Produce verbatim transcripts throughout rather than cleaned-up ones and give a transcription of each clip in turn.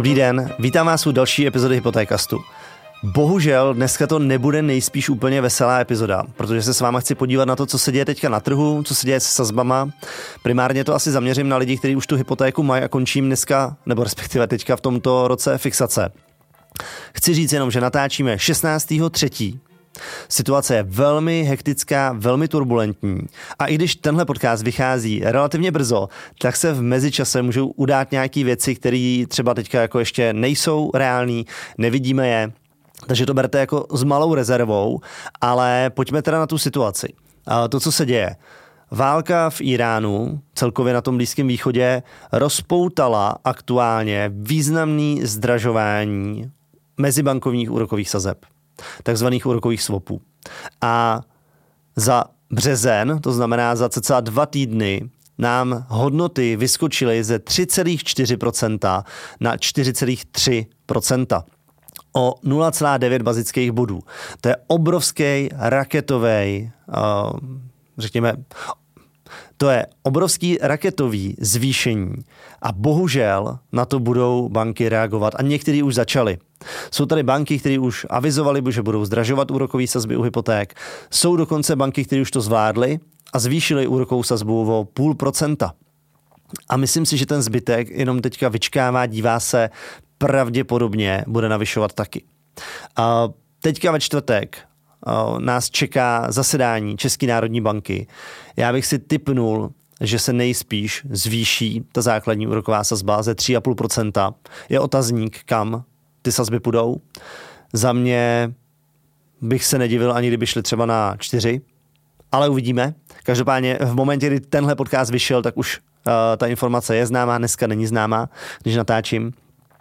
Dobrý den, vítám vás u další epizody Hypotékastu. Bohužel dneska to nebude nejspíš úplně veselá epizoda, protože se s váma chci podívat na to, co se děje teďka na trhu, co se děje se sazbama. Primárně to asi zaměřím na lidi, kteří už tu hypotéku mají a končím dneska, nebo respektive teďka v tomto roce fixace. Chci říct jenom, že natáčíme šestnáctého třetího Situace je velmi hektická, velmi turbulentní a i když tenhle podcast vychází relativně brzo, tak se v mezičase můžou udát nějaké věci, které třeba teďka jako ještě nejsou reální, nevidíme je, takže to berte jako s malou rezervou, ale pojďme teda na tu situaci. A to, co se děje. Válka v Iránu, celkově na tom Blízkém východě, rozpoutala aktuálně významné zdražování mezibankovních úrokových sazeb, takzvaných úrokových swapů. A za březen, to znamená za cca dva týdny, nám hodnoty vyskočily ze tři celá čtyři procenta na čtyři celá tři procenta. O nula celá devět bazických bodů. To je obrovský raketový, uh, řekněme, to je obrovský raketový zvýšení a bohužel na to budou banky reagovat a některý už začaly. Jsou tady banky, které už avizovaly, že budou zdražovat úrokové sazby u hypoték. Jsou dokonce banky, které už to zvládly a zvýšily úrokovou sazbu o půl procenta. A myslím si, že ten zbytek jenom teďka vyčkává, dívá se, pravděpodobně bude navyšovat taky. A teďka ve čtvrtek nás čeká zasedání České národní banky. Já bych si tipnul, že se nejspíš zvýší ta základní úroková sazba ze tři celá pět procenta. Je otazník, kam ty sazby půjdou. Za mě bych se nedivil, ani kdyby šli třeba na čtyři, ale uvidíme. Každopádně v momentě, kdy tenhle podcast vyšel, tak už uh, ta informace je známá, dneska není známá, když natáčím.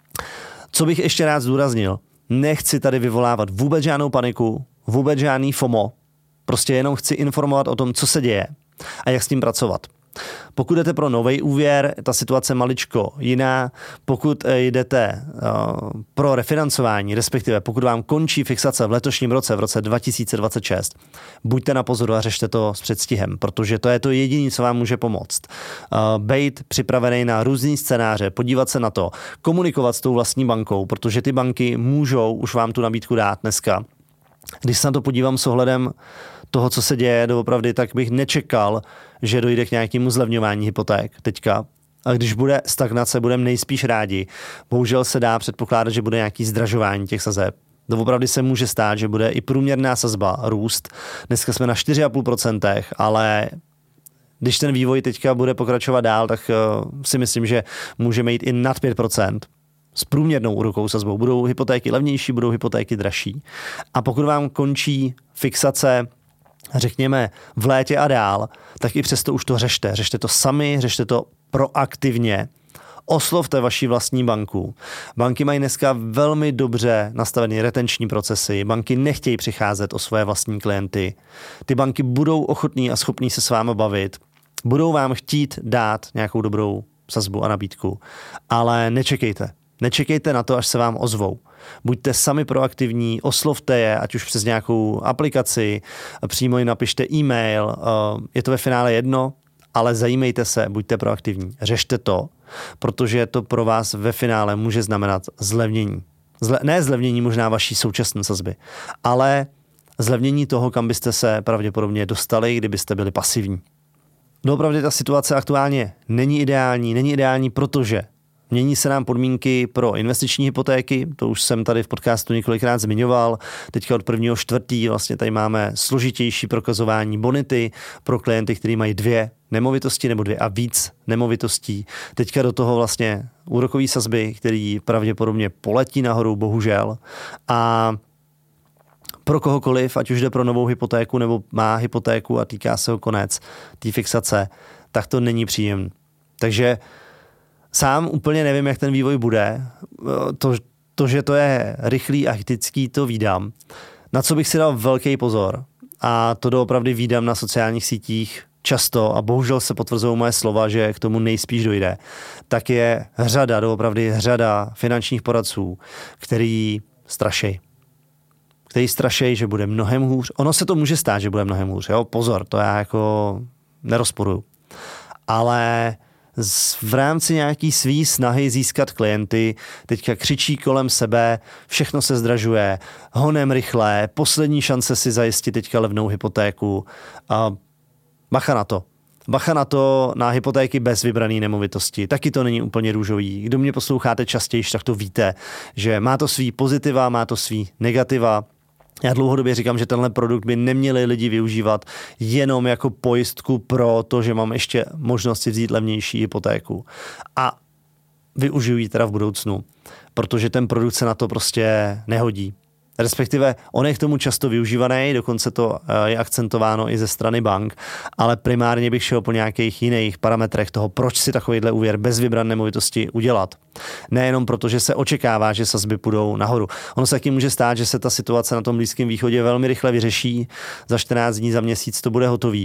Co bych ještě rád zdůraznil, nechci tady vyvolávat vůbec žádnou paniku, vůbec žádný FOMO, prostě jenom chci informovat o tom, co se děje a jak s tím pracovat. Pokud jdete pro nový úvěr, ta situace maličko jiná. Pokud jdete uh, pro refinancování, respektive pokud vám končí fixace v letošním roce, v roce dva tisíce dvacet šest, buďte na pozoru a řešte to s předstihem, protože to je to jediné, co vám může pomoct. Uh, bejt připravený na různý scénáře, podívat se na to, komunikovat s tou vlastní bankou, protože ty banky můžou už vám tu nabídku dát dneska. Když se na to podívám s ohledem toho, co se děje doopravdy, tak bych nečekal, že dojde k nějakému zlevňování hypoték teďka. A když bude stagnace, budeme nejspíš rádi. Bohužel se dá předpokládat, že bude nějaký zdražování těch sazeb. Doopravdy se může stát, že bude i průměrná sazba růst. Dneska jsme na čtyři celá pět procenta, ale když ten vývoj teďka bude pokračovat dál, tak uh, si myslím, že můžeme jít i nad pět procent. S průměrnou úrokovou sazbou. Budou hypotéky levnější, budou hypotéky dražší. A pokud vám končí fixace, řekněme, v létě a dál, tak i přesto už to řešte. Řešte to sami, řešte to proaktivně. Oslovte vaši vlastní banku. Banky mají dneska velmi dobře nastavené retenční procesy. Banky nechtějí přicházet o svoje vlastní klienty. Ty banky budou ochotní a schopní se s vámi bavit. Budou vám chtít dát nějakou dobrou sazbu a nabídku. Ale nečekejte. Nečekejte na to, až se vám ozvou. Buďte sami proaktivní, oslovte je, ať už přes nějakou aplikaci, přímo jim napište e-mail, je to ve finále jedno, ale zajímejte se, buďte proaktivní. Řešte to, protože to pro vás ve finále může znamenat zlevnění. Zle, ne zlevnění možná vaší současné sazby, ale zlevnění toho, kam byste se pravděpodobně dostali, kdybyste byli pasivní. Doopravdy ta situace aktuálně není ideální, není ideální, protože mění se nám podmínky pro investiční hypotéky, to už jsem tady v podcastu několikrát zmiňoval. Teďka od prvního čtvrtý vlastně tady máme složitější prokazování bonity pro klienty, kteří mají dvě nemovitosti nebo dvě a víc nemovitostí. Teďka do toho vlastně úrokové sazby, které pravděpodobně poletí nahoru, bohužel. A pro kohokoliv, ať už jde pro novou hypotéku nebo má hypotéku a týká se ho konec té fixace, tak to není příjemné. Takže sám úplně nevím, jak ten vývoj bude. To, to, že to je rychlý a hektický, to vídám. Na co bych si dal velký pozor, a to doopravdy vídám na sociálních sítích často, a bohužel se potvrzují moje slova, že k tomu nejspíš dojde, tak je řada, doopravdy řada finančních poradců, který strašej. Který strašej, že bude mnohem hůř. Ono se to může stát, že bude mnohem hůř. Jo? Pozor, to já jako nerozporuju. Ale v rámci nějaký svý snahy získat klienty teďka křičí kolem sebe, všechno se zdražuje, honem rychle, poslední šance si zajistit teďka levnou hypotéku. A bacha na to. Bacha na to na hypotéky bez vybrané nemovitosti. Taky to není úplně růžový. Kdo mě posloucháte častěji, tak to víte, že má to svý pozitiva, má to svý negativa. Já dlouhodobě říkám, že tenhle produkt by neměli lidi využívat jenom jako pojistku pro to, že mám ještě možnost si vzít levnější hypotéku. A využiju ji teda v budoucnu, protože ten produkt se na to prostě nehodí. Respektive on je k tomu často využívaný, dokonce to je akcentováno i ze strany bank, ale primárně bych šel po nějakých jiných parametrech toho, proč si takovýhle úvěr bez vybrané nemovitosti udělat. Nejenom proto, že se očekává, že sazby půjdou nahoru. Ono se taky může stát, že se ta situace na tom Blízkém východě velmi rychle vyřeší, za čtrnáct dní, za měsíc to bude hotový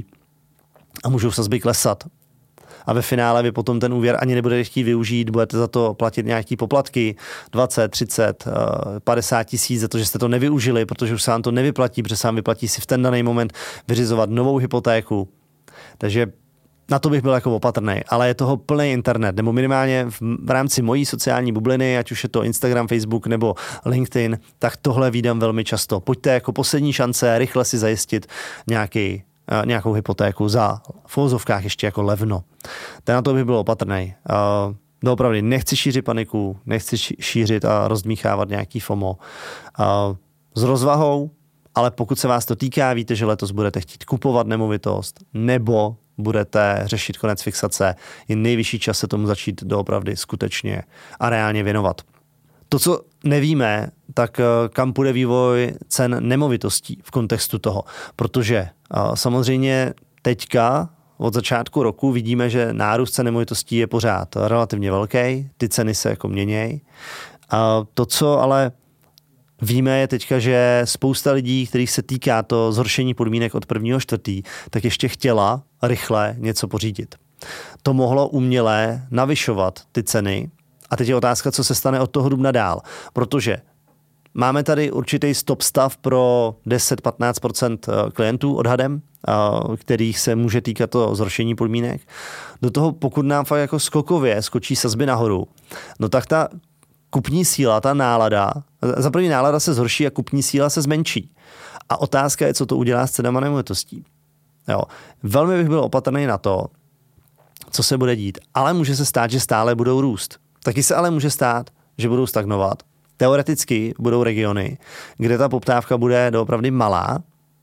a můžou sazby klesat. A ve finále vy potom ten úvěr ani nebudete chtít využít, budete za to platit nějaký poplatky, dvacet, třicet, padesát tisíc za to, že jste to nevyužili, protože už se vám to nevyplatí, protože se vám vyplatí si v ten daný moment vyřizovat novou hypotéku. Takže na to bych byl jako opatrný, ale je toho plný internet, nebo minimálně v, v rámci mojí sociální bubliny, ať už je to Instagram, Facebook nebo LinkedIn, tak tohle vídám velmi často. Pojďte jako poslední šance rychle si zajistit nějaký nějakou hypotéku za v uvozovkách ještě jako levno. Ten na to bych byl opatrnej. Uh, doopravdy nechci šířit paniku, nechci šířit a rozdmíchávat nějaký FOMO. Uh, s rozvahou, ale pokud se vás to týká, víte, že letos budete chtít kupovat nemovitost nebo budete řešit konec fixace, je nejvyšší čas se tomu začít doopravdy skutečně a reálně věnovat. To, co nevíme, tak kam půjde vývoj cen nemovitostí v kontextu toho, protože samozřejmě teďka od začátku roku vidíme, že nárůst cen nemovitostí je pořád relativně velký, ty ceny se jako měnějí. A to, co ale víme, je teďka, že spousta lidí, kterých se týká to zhoršení podmínek od prvního čtvrtý, tak ještě chtěla rychle něco pořídit. To mohlo uměle navyšovat ty ceny. A teď je otázka, co se stane od toho dubna dál, protože máme tady určitý stop stav pro deset až patnáct procent klientů odhadem, kterých se může týkat to zhoršení podmínek. Do toho, pokud nám fakt jako skokově skočí sazby nahoru, no tak ta kupní síla, ta nálada, za první nálada se zhorší a kupní síla se zmenší. A otázka je, co to udělá s cenama nemovitostí. Jo. Velmi bych byl opatrný na to, co se bude dít, ale může se stát, že stále budou růst. Taky se ale může stát, že budou stagnovat. Teoreticky budou regiony, kde ta poptávka bude doopravdy malá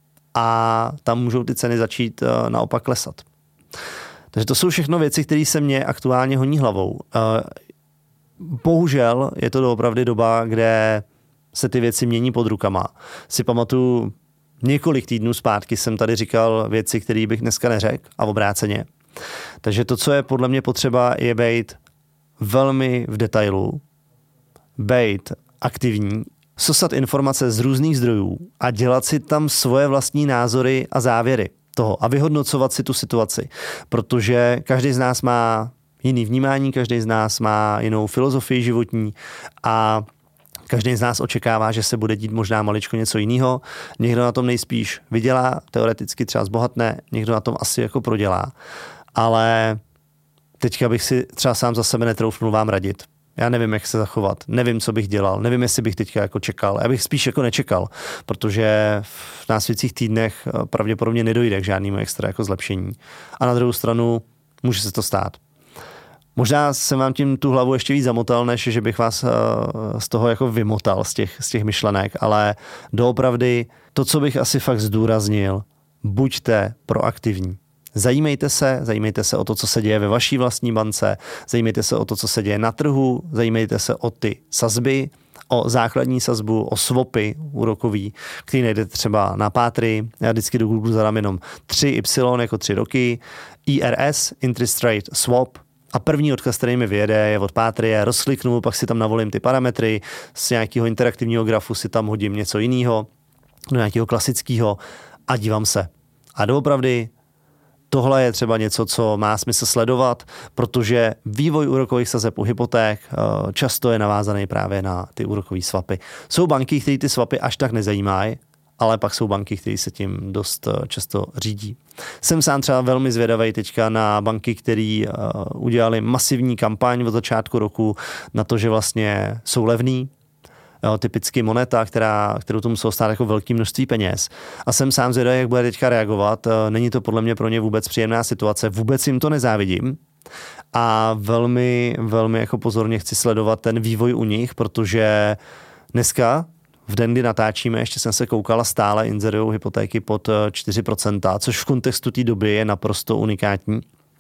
a tam můžou ty ceny začít naopak klesat. Takže to jsou všechno věci, které se mě aktuálně honí hlavou. Bohužel je to doopravdy doba, kde se ty věci mění pod rukama. Si pamatuju, několik týdnů zpátky jsem tady říkal věci, které bych dneska neřekl a obráceně. Takže to, co je podle mě potřeba, je být velmi v detailu, být aktivní, sosat informace z různých zdrojů a dělat si tam svoje vlastní názory a závěry toho a vyhodnocovat si tu situaci, protože každý z nás má jiný vnímání, každý z nás má jinou filozofii životní a každý z nás očekává, že se bude dít možná maličko něco jiného. Někdo na tom nejspíš vydělá, teoreticky třeba zbohatne, někdo na tom asi jako prodělá. Ale teďka bych si třeba sám za sebe netroufnul vám radit. Já nevím, jak se zachovat, nevím, co bych dělal, nevím, jestli bych teďka jako čekal. Já bych spíš jako nečekal, protože v následujících týdnech pravděpodobně nedojde k žádnému extra jako zlepšení. A na druhou stranu může se to stát. Možná jsem vám tím tu hlavu ještě víc zamotal, než že bych vás z toho jako vymotal, z těch, z těch myšlenek, ale doopravdy to, co bych asi fakt zdůraznil, buďte proaktivní. Zajímejte se, zajímejte se o to, co se děje ve vaší vlastní bance, zajímejte se o to, co se děje na trhu, zajímejte se o ty sazby, o základní sazbu, o swapy úrokový, který najdete třeba na Pátry. Já vždycky do Google zadám jenom tři Y jako tři roky, I R S, Interest Rate Swap, a první odkaz, který mi vyjede, je od Pátry, rozkliknu, pak si tam navolím ty parametry, z nějakého interaktivního grafu si tam hodím něco jiného, do nějakého klasického a dívám se. A doopravdy tohle je třeba něco, co má smysl sledovat, protože vývoj úrokových sazeb u hypoték často je navázaný právě na ty úrokové swapy. Jsou banky, které ty swapy až tak nezajímají, ale pak jsou banky, které se tím dost často řídí. Jsem sám třeba velmi zvědavý teďka na banky, které uh, udělali masivní kampaň od začátku roku na to, že vlastně jsou levný, jo, typicky moneta, která, kterou tomu muselo stát jako velké množství peněz. A jsem sám zvědavý, jak bude teďka reagovat. Není to podle mě pro ně vůbec příjemná situace, vůbec jim to nezávidím. A velmi, velmi jako pozorně chci sledovat ten vývoj u nich, protože dneska v den, kdy natáčíme, ještě jsem se koukala, stále inzerujou hypotéky pod čtyři procenta, což v kontextu té doby je naprosto unikátní.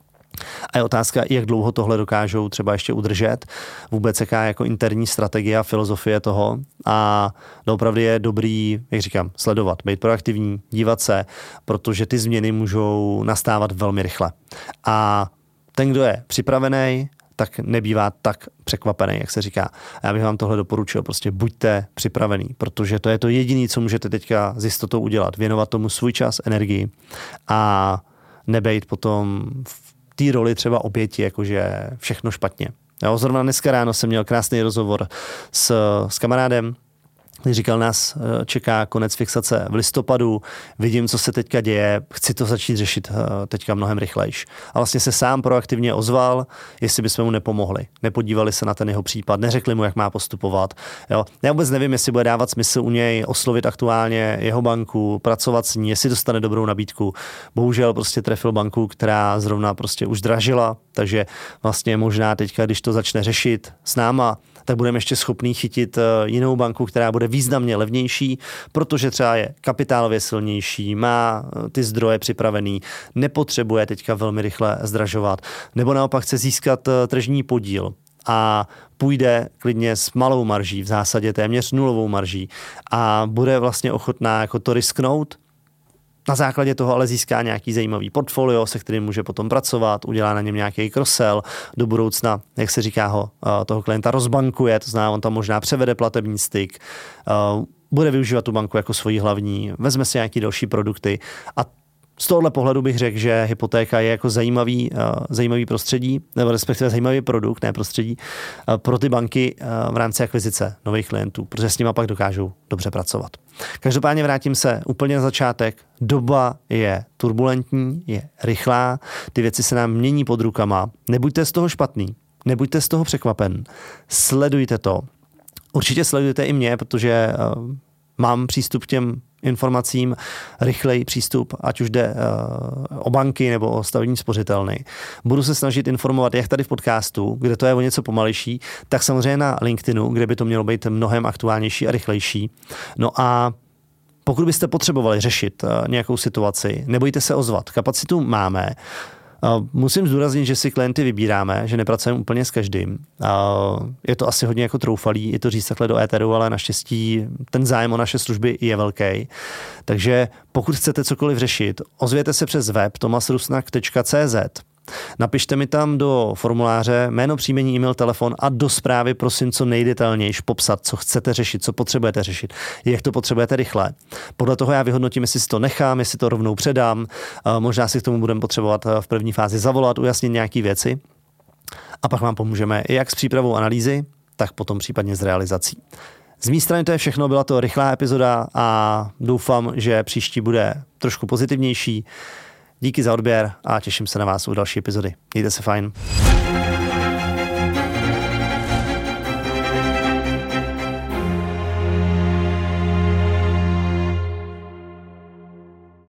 A je otázka, jak dlouho tohle dokážou třeba ještě udržet, vůbec jaká je jako interní strategie a filozofie toho. A opravdu je dobrý, jak říkám, sledovat, být proaktivní, dívat se, protože ty změny můžou nastávat velmi rychle. A ten, kdo je připravený, tak nebývá tak překvapený, jak se říká. A já bych vám tohle doporučil, prostě buďte připravený, protože to je to jediné, co můžete teďka s jistotou udělat. Věnovat tomu svůj čas, energii a nebejt potom v té roli třeba oběti, jakože všechno špatně. Jo, zrovna dneska ráno jsem měl krásný rozhovor s, s kamarádem, který říkal, nás čeká konec fixace v listopadu, vidím, co se teďka děje, chci to začít řešit teďka mnohem rychlejš. A vlastně se sám proaktivně ozval, jestli bychom mu nepomohli. Nepodívali se na ten jeho případ, neřekli mu, jak má postupovat. Jo. Já vůbec nevím, jestli bude dávat smysl u něj oslovit aktuálně jeho banku, pracovat s ní, jestli dostane dobrou nabídku. Bohužel prostě trefil banku, která zrovna prostě už dražila, takže vlastně možná teďka, když to začne řešit s náma, tak budeme ještě schopný chytit jinou banku, která bude významně levnější, protože třeba je kapitálově silnější, má ty zdroje připravený, nepotřebuje teďka velmi rychle zdražovat, nebo naopak chce získat tržní podíl a půjde klidně s malou marží, v zásadě téměř nulovou marží a bude vlastně ochotná jako to risknout. Na základě toho ale získá nějaký zajímavý portfolio, se kterým může potom pracovat, udělá na něm nějaký cross-sell, do budoucna, jak se říká, ho, toho klienta rozbankuje, to znamená, on tam možná převede platební styk, bude využívat tu banku jako svoji hlavní, vezme si nějaký další produkty a z tohohle pohledu bych řekl, že hypotéka je jako zajímavý, uh, zajímavý prostředí, nebo respektive zajímavý produkt, ne prostředí, uh, pro ty banky uh, v rámci akvizice nových klientů, protože s nima pak dokážou dobře pracovat. Každopádně vrátím se úplně na začátek. Doba je turbulentní, je rychlá, ty věci se nám mění pod rukama. Nebuďte z toho špatný, nebuďte z toho překvapen. Sledujte to. Určitě sledujte i mě, protože uh, mám přístup k těm informacím, rychlej přístup, ať už jde uh, o banky nebo o stavební spořitelny. Budu se snažit informovat jak tady v podcastu, kde to je o něco pomalejší, tak samozřejmě na LinkedInu, kde by to mělo být mnohem aktuálnější a rychlejší. No a pokud byste potřebovali řešit uh, nějakou situaci, nebojte se ozvat. Kapacitu máme. Musím zdůraznit, že si klienty vybíráme, že nepracujeme úplně s každým. Je to asi hodně jako troufalý, je to říct takhle do éteru, ale naštěstí ten zájem o naše služby je velký. Takže pokud chcete cokoliv řešit, ozvěte se přes web thomas rusnak tečka cé zet. Napište mi tam do formuláře jméno, příjmení, e-mail, telefon a do zprávy prosím co nejdetailnější popsat, co chcete řešit, co potřebujete řešit, jak to potřebujete rychle. Podle toho já vyhodnotím, jestli si to nechám, jestli to rovnou předám, možná si k tomu budeme potřebovat v první fázi zavolat, ujasnit nějaké věci a pak vám pomůžeme jak s přípravou analýzy, tak potom případně s realizací. Z mé strany to je všechno, byla to rychlá epizoda a doufám, že příští bude trošku pozitivnější. Díky za odběr a těším se na vás u další epizody. Mějte se fajn.